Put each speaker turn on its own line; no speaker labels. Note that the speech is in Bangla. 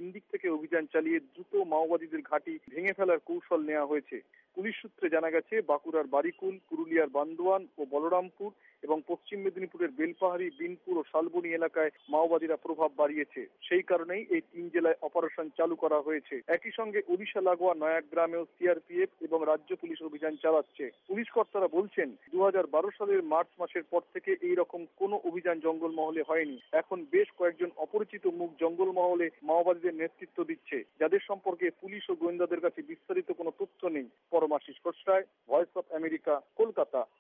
দিক থেকে অভিযান চালিয়ে দ্রুত মাওবাদীদের ঘাঁটি ভেঙে ফেলার কৌশল নেওয়া হয়েছে। পুলিশ সূত্রে জানা গেছে, বাঁকুড়ার বারিকুল, পুরুলিয়ার বান্দোয়ান ও বলরামপুর এবং পশ্চিম মেদিনীপুরের বেলপাহাড়ি, বিনপুর ও শালবনী এলাকায় মাওবাদীরা প্রভাব বাড়িয়েছে। সেই কারণেই এই 3 জেলায় অপারেশন চালু করা হয়েছে। একই সঙ্গে ওড়িশা লাগোয়া নয়াগ্রামেও সিআরপিএফ এবং রাজ্য পুলিশ অভিযান চালাচ্ছে। পুলিশ কর্তারা বলছেন, 2012 সালের মার্চ মাসের পর থেকে এই রকম কোনো অভিযান জঙ্গলমহলে হয়নি। এখন বেশ কয়েকজন অপরিচিত মুখ জঙ্গলমহলে মাওবাদীদের নেতৃত্ব দিচ্ছে, যাদের সম্পর্কে পুলিশ ও গোয়েন্দাদের কাছে বিস্তারিত কোনো তথ্য নেই। Paramashis Kotsay, voice of America, Kolkata.